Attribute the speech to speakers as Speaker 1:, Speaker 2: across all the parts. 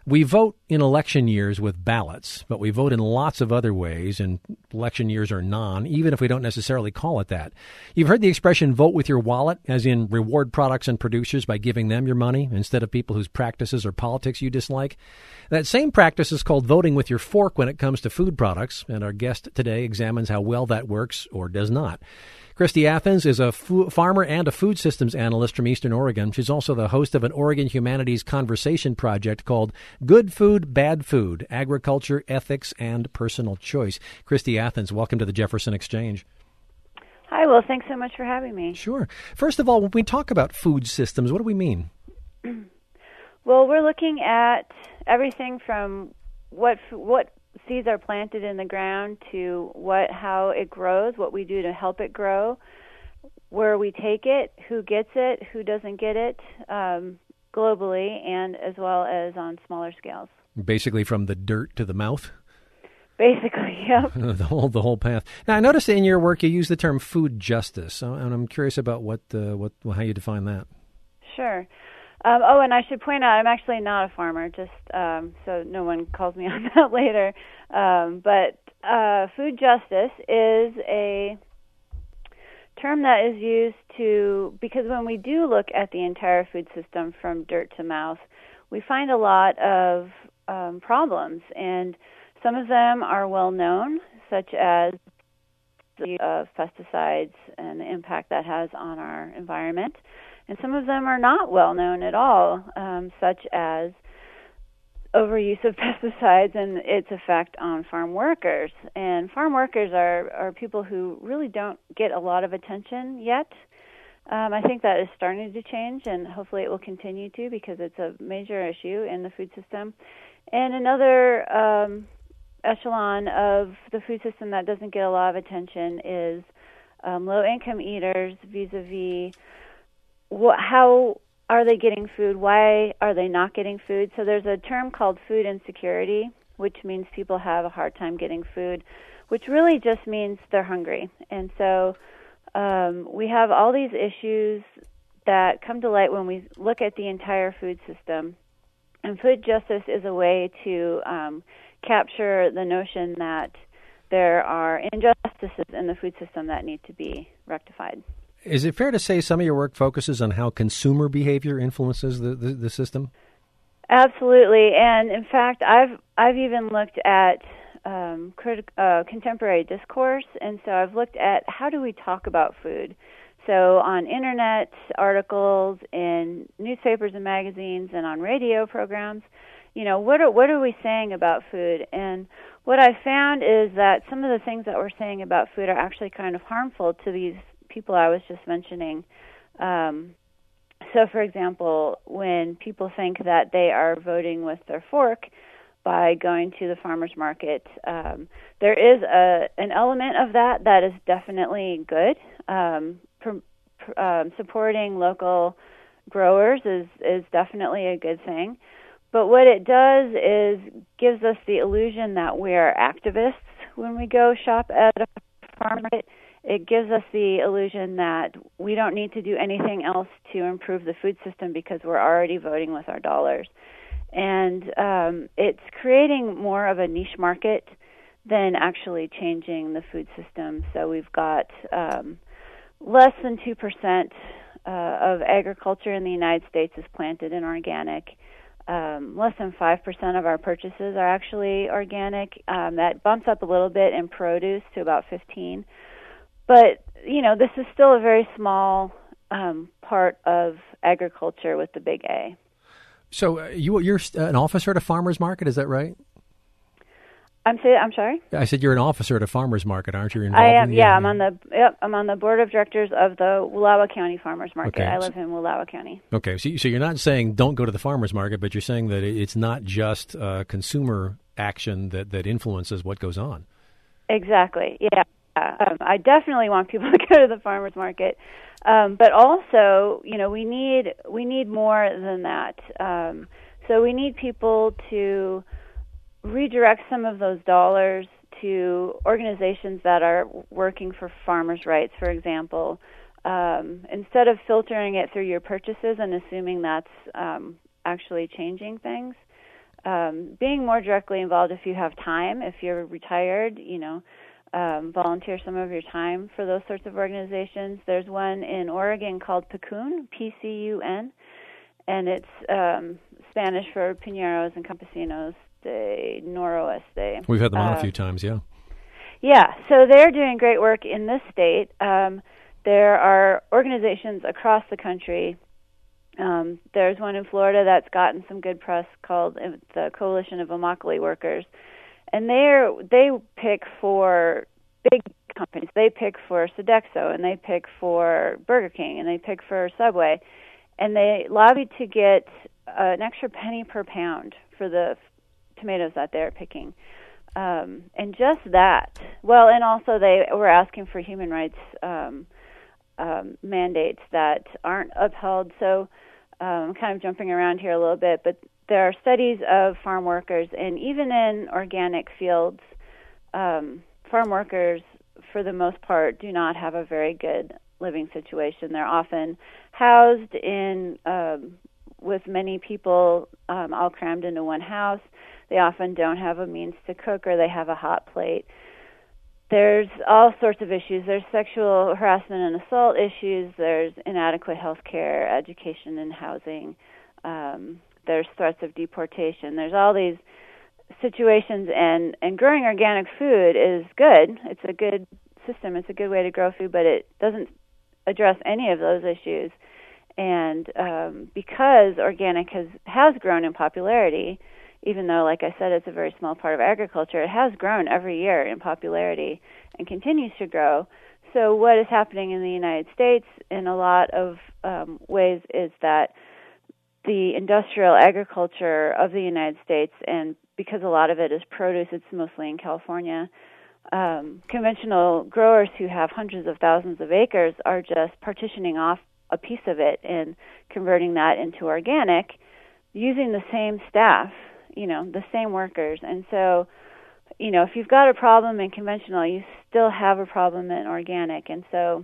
Speaker 1: We vote in election years with ballots, but we vote in lots of other ways, and election years are even if we don't necessarily call it that. You've heard the expression vote with your wallet, as in reward products and producers by giving them your money instead of people whose practices or politics you dislike. That same practice is called voting with your fork when it comes to food products, and our guest today examines how well that works or does not. Christy Athens is a farmer and a food systems analyst from Eastern Oregon. She's also the host of an Oregon Humanities Conversation project called Good Food, Bad Food, Agriculture, Ethics, and Personal Choice. Christy Athens, welcome to the Jefferson Exchange.
Speaker 2: Hi, well, thanks so much for having me.
Speaker 1: Sure. First of all, when we talk about food systems, what do we mean?
Speaker 2: Well, we're looking at everything from what seeds are planted in the ground to how it grows, what we do to help it grow, where we take it, who gets it, who doesn't get it, globally, and as well as on smaller scales.
Speaker 1: Basically from the dirt to the mouth?
Speaker 2: Basically, yep.
Speaker 1: the whole path. Now, I noticed in your work you use the term food justice, and I'm curious about how you define that.
Speaker 2: Sure. And I should point out, I'm actually not a farmer, just so no one calls me on that later. But food justice is a term that is used because when we do look at the entire food system from dirt to mouth, we find a lot of problems, and some of them are well known, such as the pesticides and the impact that has on our environment. And some of them are not well known at all, such as overuse of pesticides and its effect on farm workers. And farm workers are people who really don't get a lot of attention yet. I think that is starting to change, and hopefully it will continue to, because it's a major issue in the food system. And another echelon of the food system that doesn't get a lot of attention is low-income eaters vis-a-vis how are they getting food? Why are they not getting food? So there's a term called food insecurity, which means people have a hard time getting food, which really just means they're hungry. And so we have all these issues that come to light when we look at the entire food system. And food justice is a way to capture the notion that there are injustices in the food system that need to be rectified.
Speaker 1: Is it fair to say some of your work focuses on how consumer behavior influences the system?
Speaker 2: Absolutely, and in fact, I've even looked at contemporary discourse, and so I've looked at how do we talk about food. So on internet articles, in newspapers and magazines, and on radio programs, what are we saying about food? And what I found is that some of the things that we're saying about food are actually kind of harmful to these people I was just mentioning. So, for example, when people think that they are voting with their fork by going to the farmer's market, there is an element of that is definitely good. Supporting local growers is definitely a good thing. But what it does is gives us the illusion that we are activists when we go shop at a farm market. It gives us the illusion that we don't need to do anything else to improve the food system because we're already voting with our dollars. And it's creating more of a niche market than actually changing the food system. So we've got less than 2% of agriculture in the United States is planted in organic. Less than 5% of our purchases are actually organic. That bumps up a little bit in produce to about 15%. But, this is still a very small part of agriculture with the big A.
Speaker 1: So you're an officer at a farmer's market, is that right?
Speaker 2: I'm sorry?
Speaker 1: I said you're an officer at a farmer's market, aren't you? Involved
Speaker 2: I am, yeah. I'm on the board of directors of the Wallowa County Farmers Market.
Speaker 1: Okay.
Speaker 2: I live in Wallowa County.
Speaker 1: Okay, so you're not saying don't go to the farmer's market, but you're saying that it's not just consumer action that influences what goes on. Exactly,
Speaker 2: yeah. I definitely want people to go to the farmers market, but also, we need more than that. So we need people to redirect some of those dollars to organizations that are working for farmers' rights, for example. Instead of filtering it through your purchases and assuming that's actually changing things, being more directly involved if you have time, if you're retired, volunteer some of your time for those sorts of organizations. There's one in Oregon called PCUN, P-C-U-N, and it's Spanish for Piñeros and Campesinos de Noroeste.
Speaker 1: We've had them on a few times, yeah.
Speaker 2: Yeah, so they're doing great work in this state. There are organizations across the country. There's one in Florida that's gotten some good press called the Coalition of Immokalee Workers. And they pick for big companies. They pick for Sodexo, and they pick for Burger King, and they pick for Subway. And they lobby to get an extra penny per pound for the tomatoes that they're picking. And just that. Well, and also they were asking for human rights mandates that aren't upheld. So I'm kind of jumping around here a little bit, but there are studies of farm workers, and even in organic fields, farm workers, for the most part, do not have a very good living situation. They're often housed in with many people all crammed into one house. They often don't have a means to cook, or they have a hot plate. There's all sorts of issues. There's sexual harassment and assault issues. There's inadequate health care, education, and housing. There's threats of deportation. There's all these situations, and growing organic food is good. It's a good system. It's a good way to grow food, but it doesn't address any of those issues. And because organic has grown in popularity, even though, like I said, it's a very small part of agriculture, it has grown every year in popularity and continues to grow. So what is happening in the United States in a lot of ways is that the industrial agriculture of the United States, and because a lot of it is produce, it's mostly in California, conventional growers who have hundreds of thousands of acres are just partitioning off a piece of it and converting that into organic using the same staff, the same workers. And so, if you've got a problem in conventional, you still have a problem in organic. And so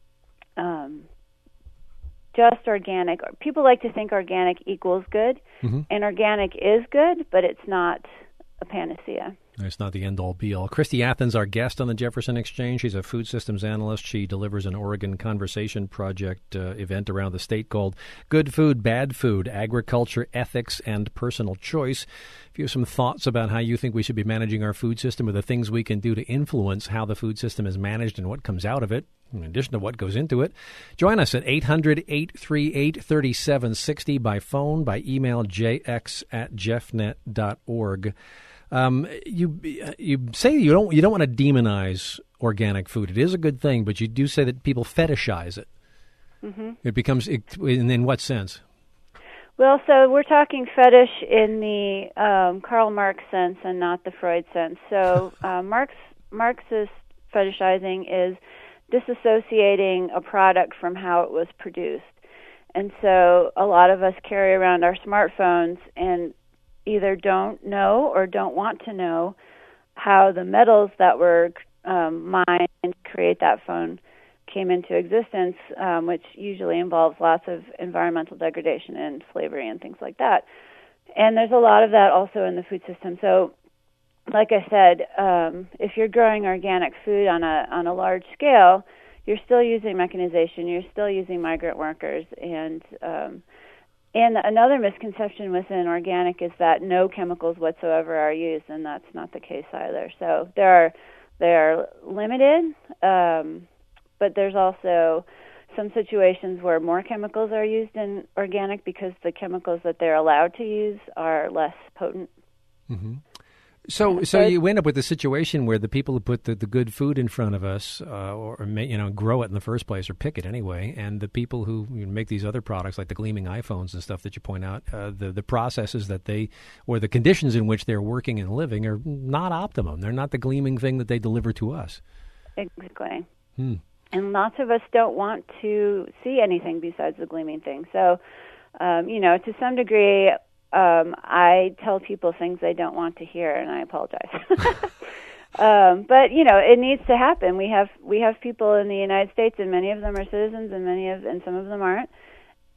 Speaker 2: just organic, people like to think organic equals good, and organic is good, but it's not a panacea.
Speaker 1: It's not the end-all, be-all. Christy Athens, our guest on the Jefferson Exchange. She's a food systems analyst. She delivers an Oregon Conversation Project event around the state called Good Food, Bad Food, Agriculture, Ethics, and Personal Choice. If you have some thoughts about how you think we should be managing our food system, or the things we can do to influence how the food system is managed and what comes out of it, in addition to what goes into it, join us at 800-838-3760 by phone, by email, jx@jeffnet.org. You say you don't want to demonize organic food. It is a good thing, but you do say that people fetishize it. It becomes, in what sense?
Speaker 2: Well, so we're talking fetish in the Karl Marx sense and not the Freud sense. So Marxist fetishizing is disassociating a product from how it was produced. And so a lot of us carry around our smartphones and either don't know or don't want to know how the metals that were mined to create that phone came into existence, which usually involves lots of environmental degradation and slavery and things like that. And there's a lot of that also in the food system. So, like I said, if you're growing organic food on a large scale, you're still using mechanization, you're still using migrant workers, and another misconception within organic is that no chemicals whatsoever are used, and that's not the case either. So they are limited, but there's also some situations where more chemicals are used in organic because the chemicals that they're allowed to use are less potent.
Speaker 1: So you end up with a situation where the people who put the good food in front of us, or grow it in the first place, or pick it anyway, and the people who make these other products like the gleaming iPhones and stuff that you point out, the processes that they, or the conditions in which they're working and living, are not optimum. They're not the gleaming thing that they deliver to us.
Speaker 2: Exactly. And lots of us don't want to see anything besides the gleaming thing. So, to some degree, I tell people things they don't want to hear, and I apologize. But it needs to happen. We have people in the United States, and many of them are citizens, and some of them aren't.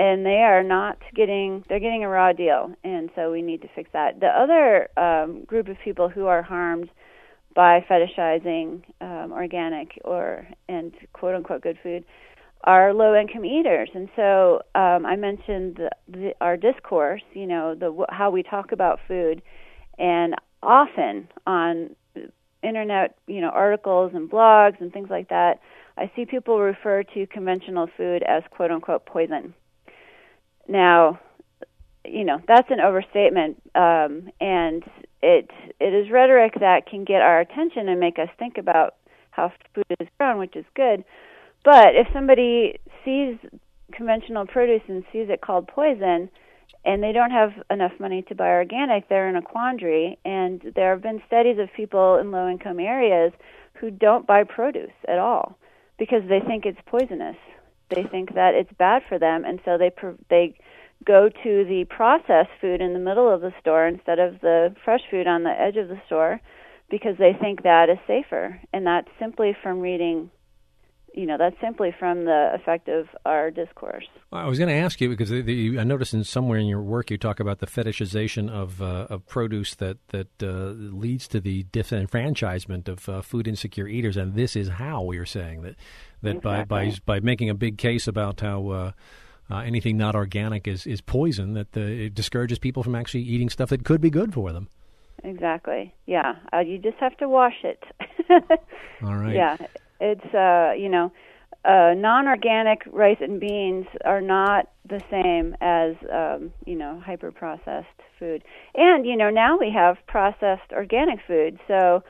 Speaker 2: and they're getting a raw deal, and so we need to fix that. The other group of people who are harmed by fetishizing organic and quote unquote good food are low income eaters. And so I mentioned our discourse, how we talk about food, and often on internet, articles and blogs and things like that, I see people refer to conventional food as quote unquote poison. Now, that's an overstatement, and it is rhetoric that can get our attention and make us think about how food is grown, which is good. But if somebody sees conventional produce and sees it called poison, and they don't have enough money to buy organic, they're in a quandary. And there have been studies of people in low-income areas who don't buy produce at all because they think it's poisonous. They think that it's bad for them, and so they go to the processed food in the middle of the store instead of the fresh food on the edge of the store because they think that is safer. And that's simply from reading, that's simply from the effect of our discourse.
Speaker 1: I was going to ask you because I noticed somewhere in your work you talk about the fetishization of produce that leads to the disenfranchisement of food insecure eaters, and this is how we are saying that exactly. by making a big case about how anything not organic is poison, that it discourages people from actually eating stuff that could be good for them.
Speaker 2: Exactly. Yeah. You just have to wash it.
Speaker 1: All right.
Speaker 2: Yeah. It's, non-organic rice and beans are not the same as, hyper-processed food. And, now we have processed organic food. So,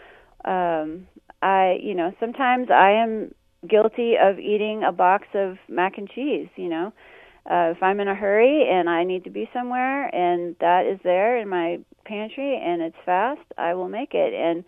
Speaker 2: sometimes I am guilty of eating a box of mac and cheese, if I'm in a hurry and I need to be somewhere and that is there in my pantry and it's fast, I will make it. And,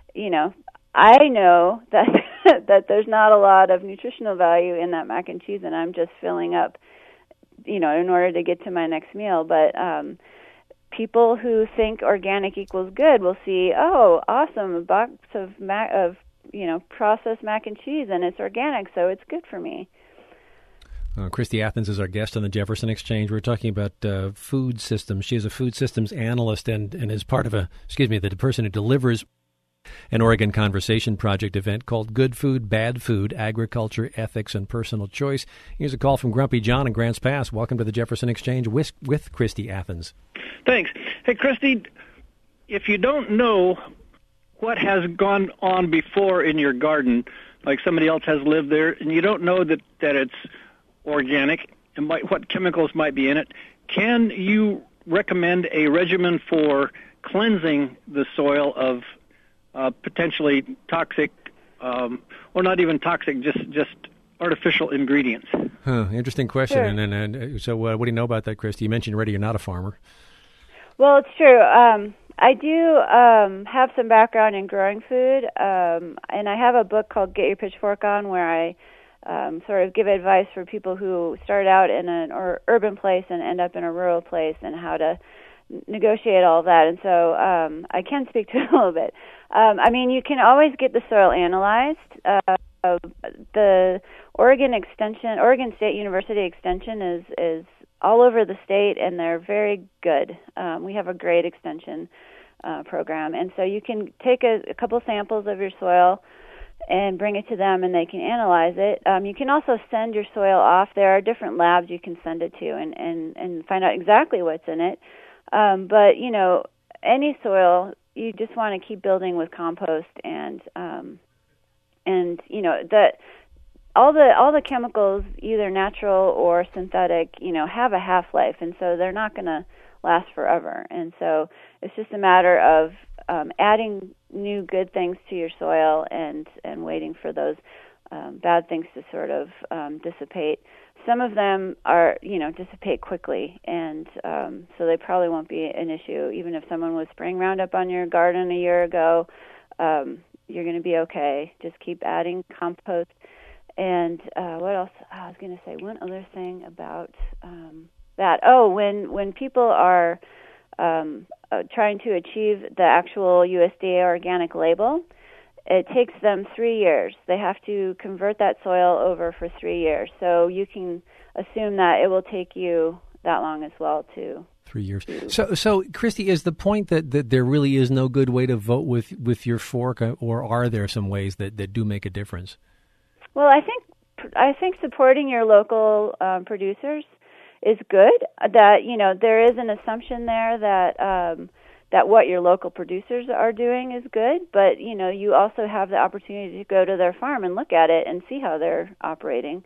Speaker 2: I know that that there's not a lot of nutritional value in that mac and cheese, and I'm just filling up, in order to get to my next meal. But people who think organic equals good will see, oh, awesome, a box of processed mac and cheese, and it's organic, so it's good for me.
Speaker 1: Christy Athens is our guest on the Jefferson Exchange. We're talking about food systems. She is a food systems analyst and is part of the person who delivers an Oregon Conversation Project event called Good Food, Bad Food, Agriculture, Ethics, and Personal Choice. Here's a call from Grumpy John in Grants Pass. Welcome to the Jefferson Exchange with Christy Athens.
Speaker 3: Thanks. Hey, Christy, if you don't know what has gone on before in your garden, like somebody else has lived there, and you don't know that it's organic and what chemicals might be in it, can you recommend a regimen for cleansing the soil of potentially toxic, or not even toxic, just artificial ingredients?
Speaker 1: Interesting question.
Speaker 2: Sure.
Speaker 1: And so what do you know about that, Christy? You mentioned already you're not a farmer.
Speaker 2: Well, it's true. I do have some background in growing food, and I have a book called Get Your Pitchfork On, where I sort of give advice for people who start out in an urban place and end up in a rural place and how to negotiate all of that. And so I can speak to it a little bit. You can always get the soil analyzed. The Oregon State University Extension is all over the state, and they're very good. We have a great extension program. And so you can take a couple samples of your soil and bring it to them, and they can analyze it. You can also send your soil off. There are different labs you can send it to and find out exactly what's in it. But, any soil, you just want to keep building with compost and all the chemicals, either natural or synthetic, have a half-life, and so they're not going to last forever. And so it's just a matter of adding new good things to your soil and waiting for those bad things to sort of dissipate. Some of them are, dissipate quickly, and so they probably won't be an issue. Even if someone was spraying Roundup on your garden a year ago, you're going to be okay. Just keep adding compost. And what else? I was going to say one other thing about that. Oh, when people are trying to achieve the actual USDA organic label, it takes them 3 years. They have to convert that soil over for 3 years. So you can assume that it will take you that long as well to
Speaker 1: 3 years. So Christy, is the point that there really is no good way to vote with your fork, or are there some ways that do make a difference?
Speaker 2: Well, I think supporting your local producers is good. That there is an assumption there that what your local producers are doing is good, but you also have the opportunity to go to their farm and look at it and see how they're operating.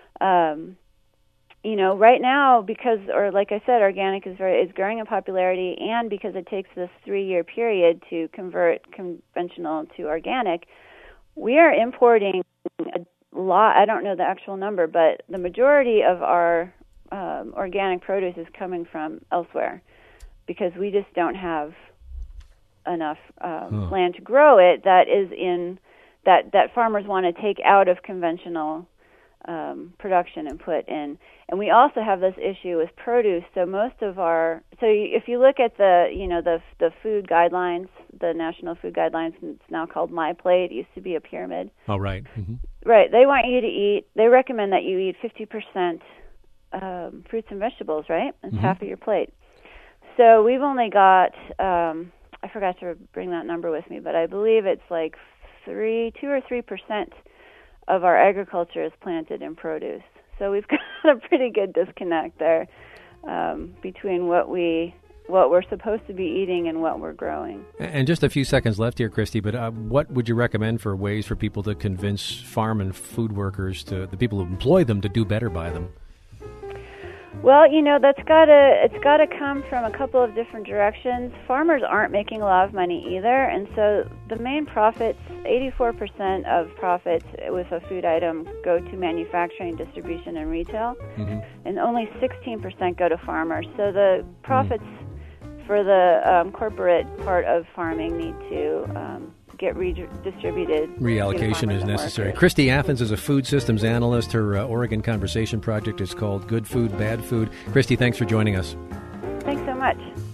Speaker 2: Right now, like I said, organic is growing in popularity, and because it takes this 3-year period to convert conventional to organic, we are importing a lot. I don't know the actual number, but the majority of our organic produce is coming from elsewhere because we just don't have enough land to grow it. That is that farmers want to take out of conventional production and put in. And we also have this issue with produce. So if you look at the food guidelines, the national food guidelines, it's now called My Plate. It used to be a pyramid.
Speaker 1: Oh, right. Mm-hmm.
Speaker 2: Right. They recommend that you eat 50% fruits and vegetables, right? It's half of your plate. So we've only got, I forgot to bring that number with me, but I believe it's like 2 or 3% of our agriculture is planted in produce. So we've got a pretty good disconnect there between what we're supposed to be eating and what we're growing.
Speaker 1: And just a few seconds left here, Christy, but what would you recommend for ways for people to convince farm and food workers, the people who employ them, to do better by them?
Speaker 2: Well, it's got to come from a couple of different directions. Farmers aren't making a lot of money either, and so the main profits, 84% of profits with a food item go to manufacturing, distribution, and retail, and only 16% go to farmers. So the profits for the corporate part of farming need to get redistributed.
Speaker 1: Reallocation is necessary. Christy Athans is a food systems analyst. Her Oregon Conversation project is called Good Food, Bad Food. Christy, thanks for joining us.
Speaker 2: Thanks so much.